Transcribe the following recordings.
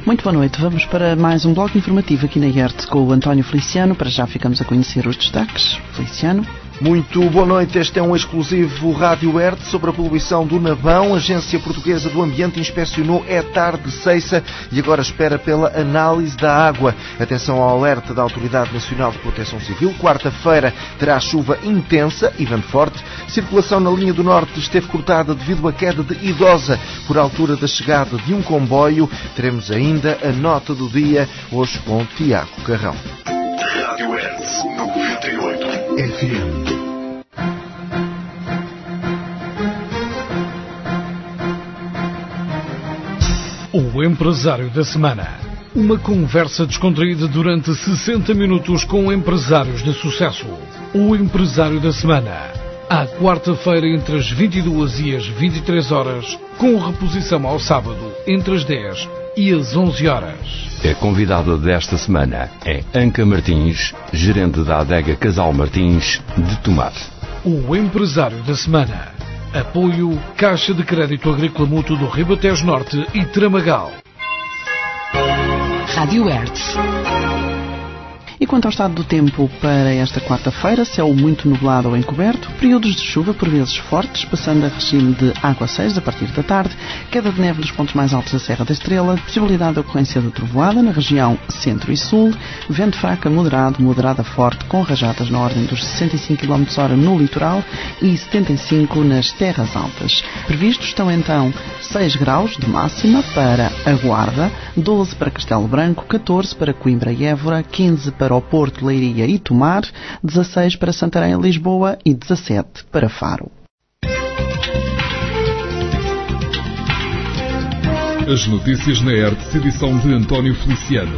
Muito boa noite. Vamos para mais um bloco informativo aqui na IERT com o António Feliciano. Para já ficamos a conhecer os destaques. Feliciano. Muito boa noite. Este é um exclusivo Rádio ERT sobre a poluição do Nabão. A Agência Portuguesa do Ambiente inspecionou Etar de Ceiça e agora espera pela análise da água. Atenção ao alerta da Autoridade Nacional de Proteção Civil. Quarta-feira terá chuva intensa e vento forte. Circulação na linha do Norte esteve cortada devido à queda de Idosa por altura da chegada de um comboio. Teremos ainda a nota do dia, hoje com Tiago Carrão. Rádio ERT 98 FM. O Empresário da Semana. Uma conversa descontraída durante 60 minutos com empresários de sucesso. O Empresário da Semana. À quarta-feira entre as 22 e as 23 horas, com reposição ao sábado entre as 10 e as 11 horas. A convidada desta semana é Anca Martins, gerente da adega Casal Martins de Tomar. O Empresário da Semana. Apoio Caixa de Crédito Agrícola Mútuo do Ribatejo Norte e Tramagal. Rádio ERT. E quanto ao estado do tempo para esta quarta-feira, céu muito nublado ou encoberto, períodos de chuva por vezes fortes, passando a regime de aguaceiros a partir da tarde, queda de neve nos pontos mais altos da Serra da Estrela, possibilidade de ocorrência de trovoada na região centro e sul, vento fraco a moderado a forte, com rajadas na ordem dos 65 km/h no litoral e 75 nas terras altas. Previstos estão então 6 graus de máxima para a Guarda, 12 para Castelo Branco, 14 para Coimbra e Évora, 15 para o Porto, Leiria e Tomar, 16 para Santarém e Lisboa e 17 para Faro. As notícias na ERT, edição de António Feliciano.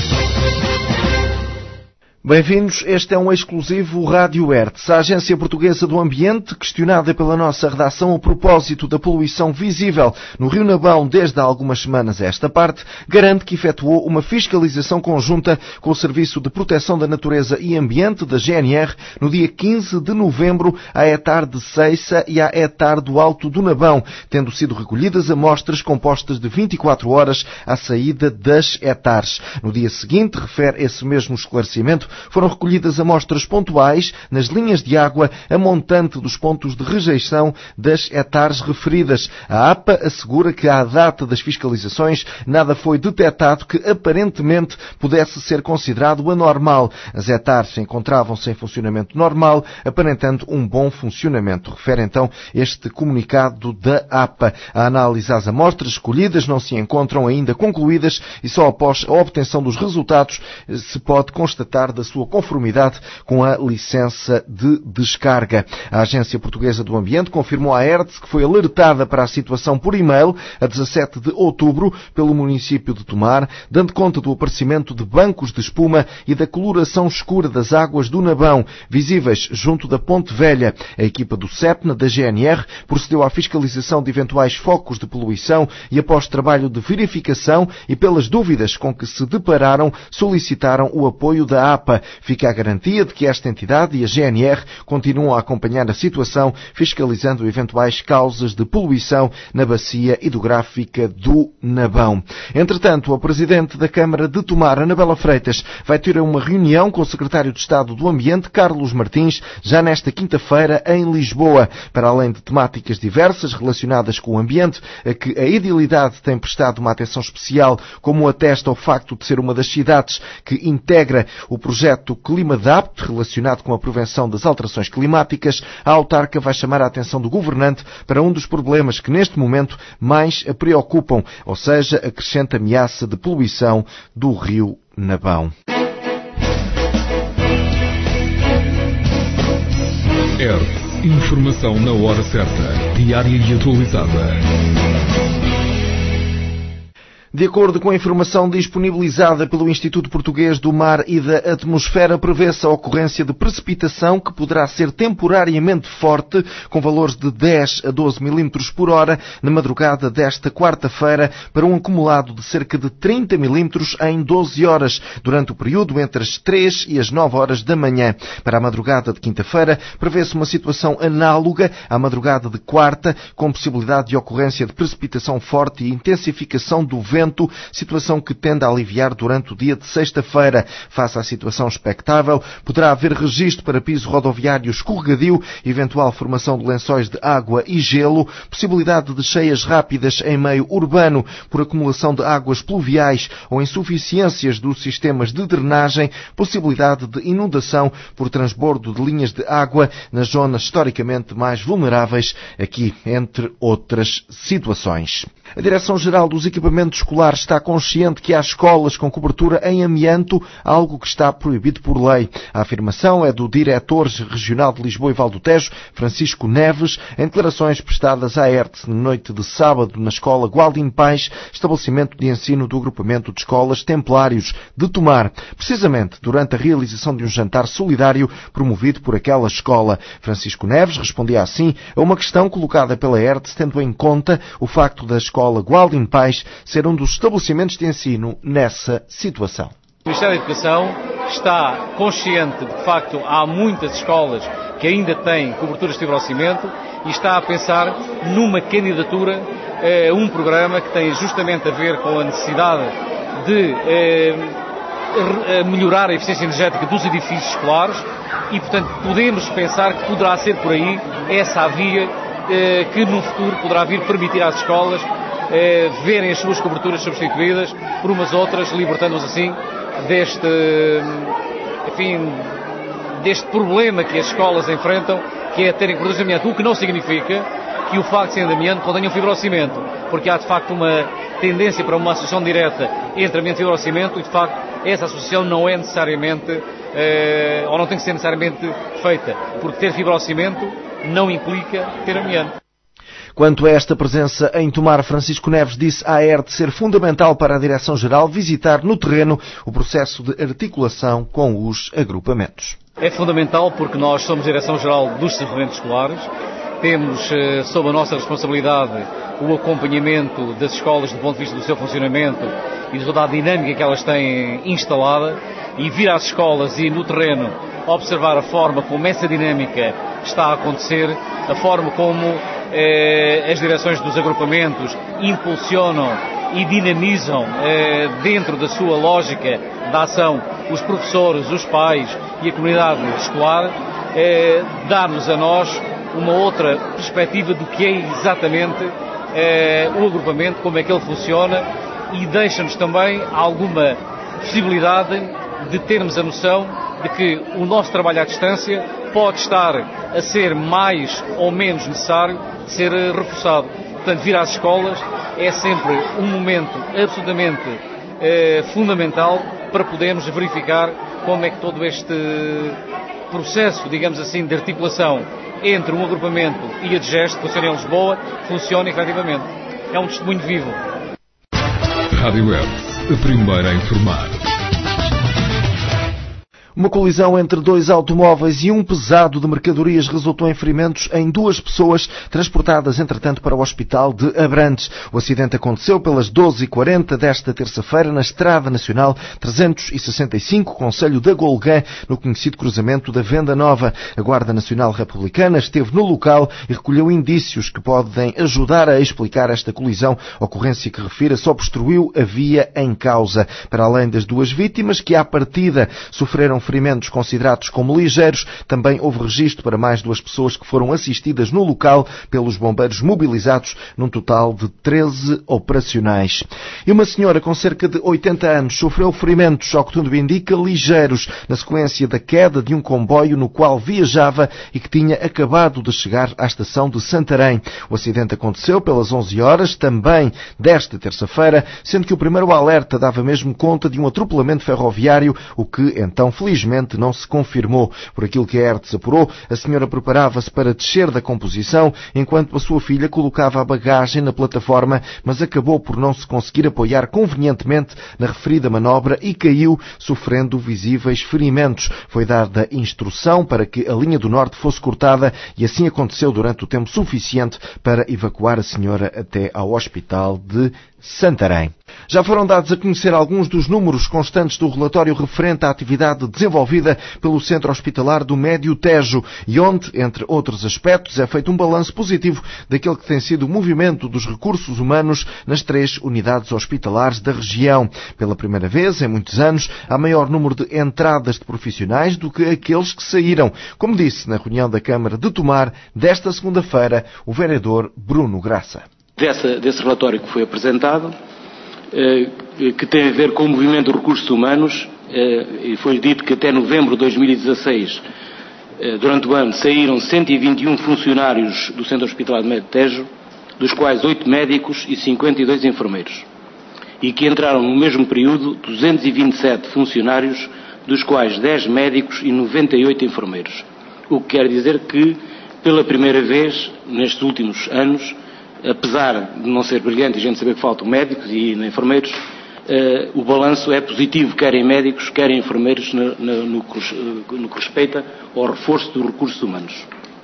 Bem-vindos, este é um exclusivo Rádio ERT. A Agência Portuguesa do Ambiente, questionada pela nossa redação a propósito da poluição visível no Rio Nabão desde há algumas semanas a esta parte, garante que efetuou uma fiscalização conjunta com o Serviço de Proteção da Natureza e Ambiente, da GNR, no dia 15 de novembro, à Etar de Ceiça e à Etar do Alto do Nabão, tendo sido recolhidas amostras compostas de 24 horas à saída das Etares. No dia seguinte, refere esse mesmo esclarecimento, foram recolhidas amostras pontuais nas linhas de água a montante dos pontos de rejeição das Etares referidas. A APA assegura que à data das fiscalizações nada foi detectado que aparentemente pudesse ser considerado anormal. As Etares encontravam-se em funcionamento normal, aparentando um bom funcionamento. Refere então este comunicado da APA. A análise às amostras recolhidas não se encontram ainda concluídas e só após a obtenção dos resultados se pode constatar da sua conformidade com a licença de descarga. A Agência Portuguesa do Ambiente confirmou à ERT que foi alertada para a situação por e-mail a 17 de outubro pelo município de Tomar, dando conta do aparecimento de bancos de espuma e da coloração escura das águas do Nabão, visíveis junto da Ponte Velha. A equipa do CEPNA, da GNR, procedeu à fiscalização de eventuais focos de poluição e, após trabalho de verificação e pelas dúvidas com que se depararam, solicitaram o apoio da APA. Fica a garantia de que esta entidade e a GNR continuam a acompanhar a situação, fiscalizando eventuais causas de poluição na bacia hidrográfica do Nabão. Entretanto, a Presidente da Câmara de Tomar, Anabela Freitas, vai ter uma reunião com o Secretário de Estado do Ambiente, Carlos Martins, já nesta quinta-feira em Lisboa. Para além de temáticas diversas relacionadas com o ambiente, a que a Edilidade tem prestado uma atenção especial, como atesta o facto de ser uma das cidades que integra o projeto ClimaDapt, relacionado com a prevenção das alterações climáticas, a autarca vai chamar a atenção do governante para um dos problemas que neste momento mais a preocupam, ou seja, a crescente ameaça de poluição do rio Nabão. ERT, informação na hora certa, diária e atualizada. De acordo com a informação disponibilizada pelo Instituto Português do Mar e da Atmosfera, prevê-se a ocorrência de precipitação que poderá ser temporariamente forte, com valores de 10 a 12 mm por hora, na madrugada desta quarta-feira, para um acumulado de cerca de 30 mm em 12 horas, durante o período entre as 3 e as 9 horas da manhã. Para a madrugada de quinta-feira, prevê-se uma situação análoga à madrugada de quarta, com possibilidade de ocorrência de precipitação forte e intensificação do vento vento, situação que tende a aliviar durante o dia de sexta-feira. Face à situação expectável, poderá haver registro para piso rodoviário escorregadio, eventual formação de lençóis de água e gelo, possibilidade de cheias rápidas em meio urbano por acumulação de águas pluviais ou insuficiências dos sistemas de drenagem, possibilidade de inundação por transbordo de linhas de água nas zonas historicamente mais vulneráveis, aqui entre outras situações. A Direção-Geral dos Equipamentos Escolares está consciente que há escolas com cobertura em amianto, algo que está proibido por lei. A afirmação é do diretor regional de Lisboa e Val do Tejo, Francisco Neves, em declarações prestadas à ERTE na noite de sábado na escola Gualdim Pais, estabelecimento de ensino do agrupamento de escolas Templários de Tomar, precisamente durante a realização de um jantar solidário promovido por aquela escola. Francisco Neves respondia assim a uma questão colocada pela ERTE, tendo em conta o facto da escola Gualdim Pais ser um dos estabelecimentos de ensino nessa situação. O Ministério da Educação está consciente de que, de facto, há muitas escolas que ainda têm coberturas de fibrocimento e está a pensar numa candidatura a um programa que tem justamente a ver com a necessidade de melhorar a eficiência energética dos edifícios escolares e, portanto, podemos pensar que poderá ser por aí essa a via que no futuro poderá vir permitir às escolas verem as suas coberturas substituídas por umas outras, libertando-os assim deste problema que as escolas enfrentam, que é terem coberturas de amianto, o que não significa que o facto de serem de amianto contenham fibrocimento, porque há de facto uma tendência para uma associação direta entre amianto e fibrocimento e de facto essa associação não é necessariamente, ou não tem que ser necessariamente feita, porque ter fibrocimento não implica ter amianto. Quanto a esta presença em Tomar, Francisco Neves disse à ERTE ser fundamental para a Direção-Geral visitar no terreno o processo de articulação com os agrupamentos. É fundamental porque nós somos Direção-Geral dos Desenvolvimentos Escolares, temos sob a nossa responsabilidade o acompanhamento das escolas do ponto de vista do seu funcionamento e de toda a dinâmica que elas têm instalada e vir às escolas e no terreno observar a forma como essa dinâmica está a acontecer, a forma como as direções dos agrupamentos impulsionam e dinamizam dentro da sua lógica da ação os professores, os pais e a comunidade escolar, dá-nos a nós uma outra perspectiva do que é exatamente o agrupamento, como é que ele funciona e deixa-nos também alguma possibilidade de termos a noção de que o nosso trabalho à distância pode estar a ser mais ou menos necessário de ser reforçado. Portanto, vir às escolas é sempre um momento absolutamente fundamental para podermos verificar como é que todo este processo, digamos assim, de articulação entre um agrupamento e a DGEST, que funciona em Lisboa, funciona efetivamente. É um testemunho vivo. Rádio ERTE, a primeira a informar. Uma colisão entre dois automóveis e um pesado de mercadorias resultou em ferimentos em 2 pessoas transportadas, entretanto, para o hospital de Abrantes. O acidente aconteceu pelas 12h40 desta terça-feira na Estrada Nacional 365, concelho da Golgã, no conhecido cruzamento da Venda Nova. A Guarda Nacional Republicana esteve no local e recolheu indícios que podem ajudar a explicar esta colisão, ocorrência que refira só obstruiu a via em causa. Para além das 2 vítimas, que à partida sofreram ferimentos considerados como ligeiros, também houve registro para mais 2 pessoas que foram assistidas no local pelos bombeiros mobilizados, num total de 13 operacionais. E uma senhora com cerca de 80 anos sofreu ferimentos, ao que tudo indica, ligeiros, na sequência da queda de um comboio no qual viajava e que tinha acabado de chegar à estação de Santarém. O acidente aconteceu pelas 11 horas, também desta terça-feira, sendo que o primeiro alerta dava mesmo conta de um atropelamento ferroviário, o que então felizmente não se confirmou. Por aquilo que a ERTE apurou, a senhora preparava-se para descer da composição, enquanto a sua filha colocava a bagagem na plataforma, mas acabou por não se conseguir apoiar convenientemente na referida manobra e caiu, sofrendo visíveis ferimentos. Foi dada instrução para que a linha do norte fosse cortada e assim aconteceu durante o tempo suficiente para evacuar a senhora até ao hospital de Santarém. Já foram dados a conhecer alguns dos números constantes do relatório referente à atividade desenvolvida pelo Centro Hospitalar do Médio Tejo e onde, entre outros aspectos, é feito um balanço positivo daquele que tem sido o movimento dos recursos humanos nas 3 unidades hospitalares da região. Pela primeira vez, em muitos anos, há maior número de entradas de profissionais do que aqueles que saíram, como disse na reunião da Câmara de Tomar desta segunda-feira o vereador Bruno Graça. Desse relatório que foi apresentado, que tem a ver com o movimento dos recursos humanos, e foi dito que até novembro de 2016, durante o ano, saíram 121 funcionários do Centro Hospitalar do Médio Tejo, dos quais 8 médicos e 52 enfermeiros, e que entraram no mesmo período 227 funcionários, dos quais 10 médicos e 98 enfermeiros. O que quer dizer que, pela primeira vez, nestes últimos anos, apesar de não ser brilhante e a gente saber que faltam médicos e enfermeiros, o balanço é positivo, quer em médicos, quer em enfermeiros, no que respeita ao reforço dos recursos humanos.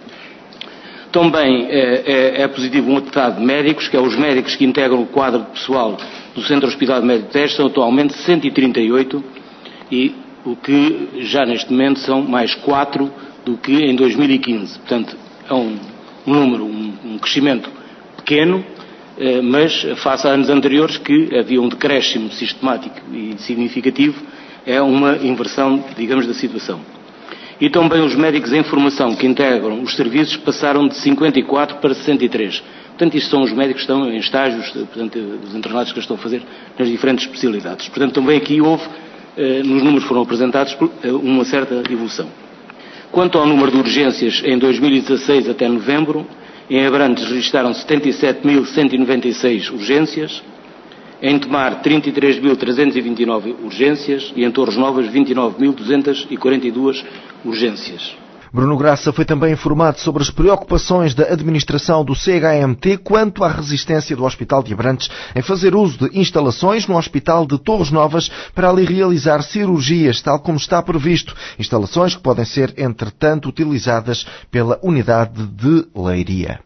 Também é positivo um atestado de médicos, que é os médicos que integram o quadro de pessoal do Centro Hospitalar do Médio Tejo, são atualmente 138, e o que já neste momento são mais 4 do que em 2015. Portanto, é um número, um crescimento pequeno, mas face a anos anteriores que havia um decréscimo sistemático e significativo, é uma inversão, digamos, da situação. E também os médicos em formação que integram os serviços passaram de 54 para 63. Portanto, isto são os médicos que estão em estágios, portanto, os internados que estão a fazer nas diferentes especialidades. Portanto, também aqui houve, nos números que foram apresentados, uma certa evolução. Quanto ao número de urgências, em 2016 até novembro, em Abrantes registaram 77.196 urgências, em Tomar 33.329 urgências e em Torres Novas 29.242 urgências. Bruno Graça foi também informado sobre as preocupações da administração do CHMT quanto à resistência do Hospital de Abrantes em fazer uso de instalações no Hospital de Torres Novas para ali realizar cirurgias, tal como está previsto. Instalações que podem ser, entretanto, utilizadas pela unidade de Leiria.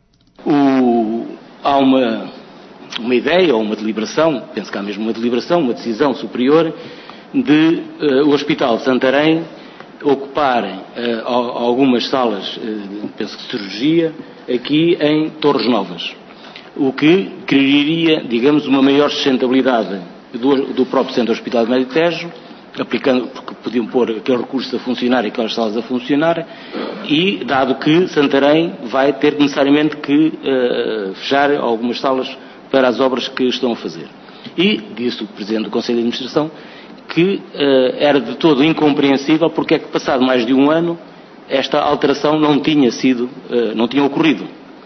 Há uma ideia ou uma deliberação, penso que há mesmo uma deliberação, uma decisão superior, de o Hospital de Santarém ocuparem algumas salas, penso que de cirurgia, aqui em Torres Novas. O que criaria, digamos, uma maior sustentabilidade do próprio Centro Hospitalar do Médio Tejo, aplicando, porque podiam pôr aqueles recursos a funcionar e aquelas salas a funcionar, e dado que Santarém vai ter necessariamente que fechar algumas salas para as obras que estão a fazer. E disse o Presidente do Conselho de Administração que era de todo incompreensível porque é que, passado mais de um ano, esta alteração não tinha ocorrido.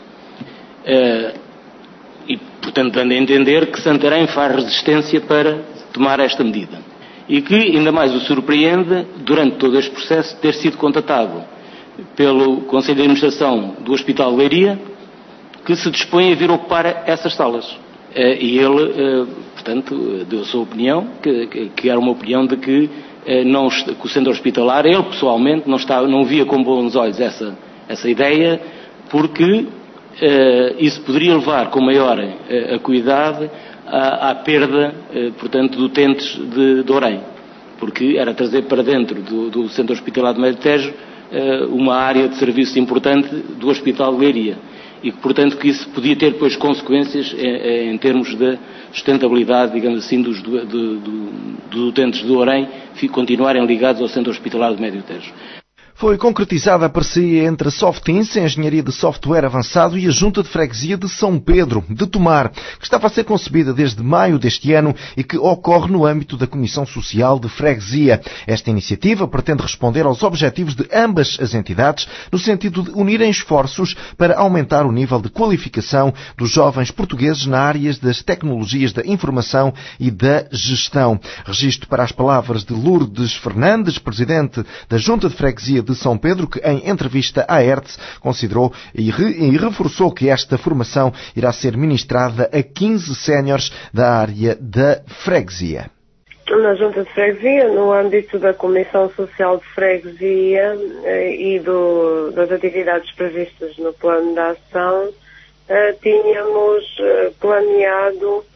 E, portanto, dando a entender que Santarém faz resistência para tomar esta medida. E que, ainda mais o surpreende, durante todo este processo, ter sido contatado pelo Conselho de Administração do Hospital de Leiria, que se dispõe a vir ocupar essas salas. E ele, portanto, deu a sua opinião, que era uma opinião de que o Centro Hospitalar, ele pessoalmente, não via com bons olhos essa ideia, porque isso poderia levar com maior acuidade à perda, portanto, de utentes de Orem, porque era trazer para dentro do Centro Hospitalar do Médio Tejo uma área de serviço importante do Hospital de Leiria. E que, portanto, que isso podia ter depois consequências em termos de sustentabilidade, digamos assim, dos utentes do Orem continuarem ligados ao Centro Hospitalar do Médio Tejo. Foi concretizada a parceria entre a Softinse, a Engenharia de Software Avançado, e a Junta de Freguesia de São Pedro, de Tomar, que estava a ser concebida desde maio deste ano e que ocorre no âmbito da Comissão Social de Freguesia. Esta iniciativa pretende responder aos objetivos de ambas as entidades no sentido de unirem esforços para aumentar o nível de qualificação dos jovens portugueses na área das tecnologias da informação e da gestão. Registro para as palavras de Lourdes Fernandes, Presidente da Junta de Freguesia de São Pedro, que em entrevista à ERTS considerou e reforçou que esta formação irá ser ministrada a 15 séniores da área da freguesia. Na Junta de Freguesia, no âmbito da Comissão Social de Freguesia e das atividades previstas no plano de ação, tínhamos planeado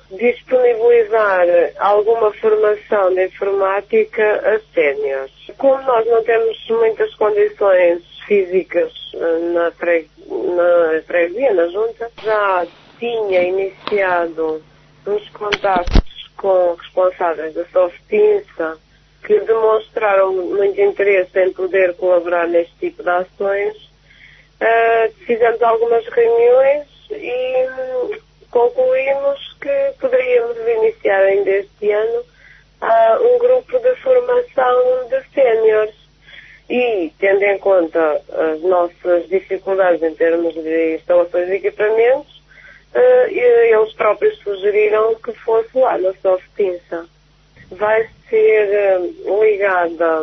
disponibilizar alguma formação de informática a séniores. Como nós não temos muitas condições físicas na freguesia, na junta, já tinha iniciado uns contactos com responsáveis da Softinsa que demonstraram muito interesse em poder colaborar neste tipo de ações. Fizemos algumas reuniões e concluímos que poderíamos iniciar ainda este ano um grupo de formação de séniores. E, tendo em conta as nossas dificuldades em termos de instalações de equipamentos, eles próprios sugeriram que fosse lá na Softinsa. Vai ser ligada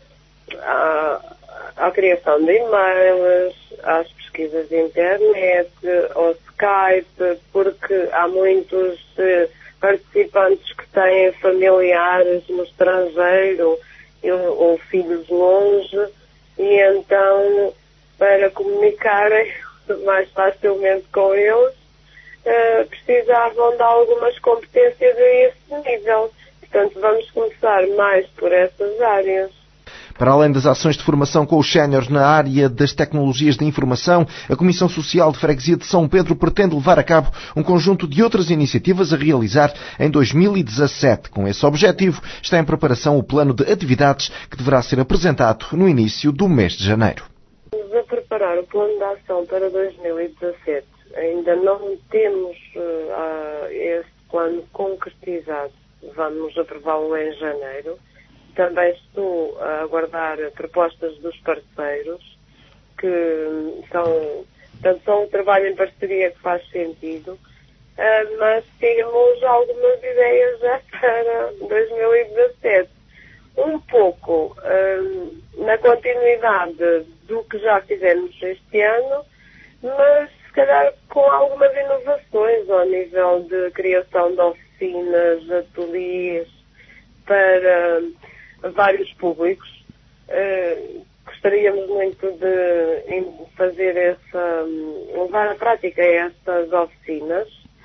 à criação de e-mails, às pesquisas de internet, ao Skype, porque há muitos participantes que têm familiares no estrangeiro ou filhos longe, e então, para comunicarem mais facilmente com eles, precisavam de algumas competências a esse nível. Portanto, vamos começar mais por essas áreas. Para além das ações de formação com os séniores na área das tecnologias de informação, a Comissão Social de Freguesia de São Pedro pretende levar a cabo um conjunto de outras iniciativas a realizar em 2017. Com esse objetivo, está em preparação o plano de atividades que deverá ser apresentado no início do mês de janeiro. Estamos a preparar o plano de ação para 2017. Ainda não temos esse plano concretizado. Vamos aprová-lo em janeiro. Também estou a aguardar propostas dos parceiros, que são um trabalho em parceria que faz sentido, mas temos algumas ideias já para 2017. Um pouco na continuidade do que já fizemos este ano, mas se calhar com algumas inovações ao nível de criação de oficinas, ateliês para vários públicos. Gostaríamos muito de fazer levar à prática essas oficinas.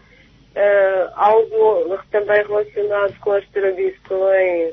Algo também relacionado com as tradições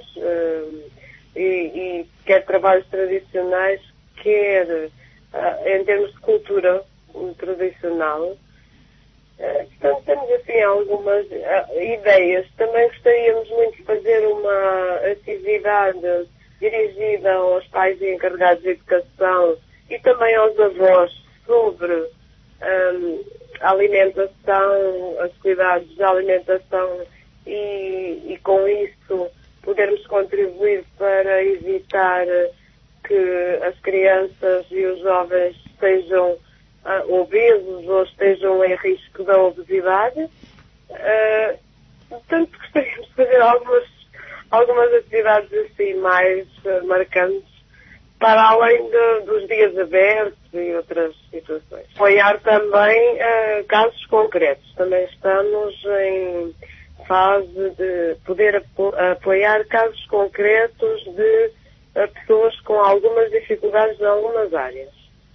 e quer trabalhos tradicionais, quer em termos de cultura tradicional. Portanto, temos assim algumas ideias. Também gostaríamos muito de fazer uma atividade dirigida aos pais e encarregados de educação e também aos avós sobre a alimentação, as cuidados da alimentação e com isso podermos contribuir para evitar que as crianças e os jovens sejam obesos ou estejam em risco da obesidade. Portanto, gostaríamos de fazer algumas atividades assim mais marcantes, para além dos dias abertos e outras situações. Apoiar também casos concretos. Também estamos em fase de poder apoiar casos concretos de pessoas com algumas dificuldades em algumas áreas.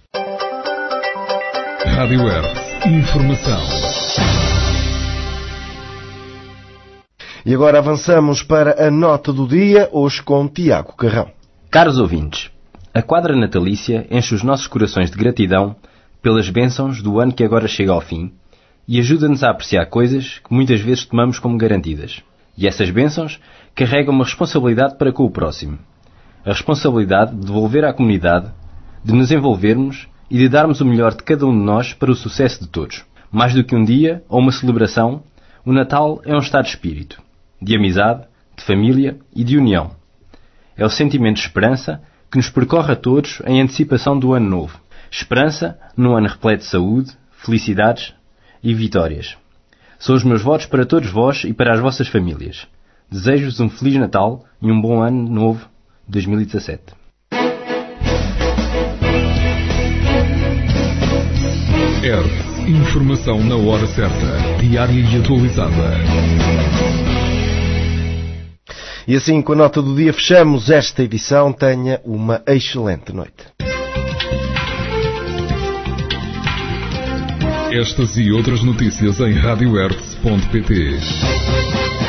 Rádio Hertz. Informação. E agora avançamos para a nota do dia, hoje com Tiago Carrão. Caros ouvintes, a quadra natalícia enche os nossos corações de gratidão pelas bênçãos do ano que agora chega ao fim e ajuda-nos a apreciar coisas que muitas vezes tomamos como garantidas. E essas bênçãos carregam uma responsabilidade para com o próximo. A responsabilidade de devolver à comunidade, de nos envolvermos e de darmos o melhor de cada um de nós para o sucesso de todos. Mais do que um dia ou uma celebração, o Natal é um estado de espírito, de amizade, de família e de união. É o sentimento de esperança que nos percorre a todos em antecipação do ano novo. Esperança num ano repleto de saúde, felicidades e vitórias. São os meus votos para todos vós e para as vossas famílias. Desejo-vos um Feliz Natal e um bom ano novo 2017. Hertz. Informação na hora certa, diária e atualizada. E assim, com a nota do dia, fechamos esta edição. Tenha uma excelente noite. Estas e outras notícias em radiohertz.pt.